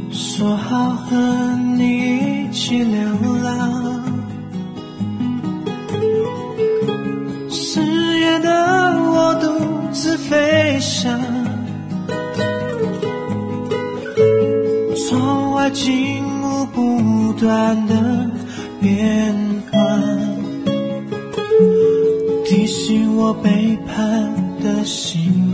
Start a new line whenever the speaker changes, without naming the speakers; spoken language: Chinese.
说好和你一起流浪，10月的我独自飞翔，窗外景物不断的变换，提醒我背叛的心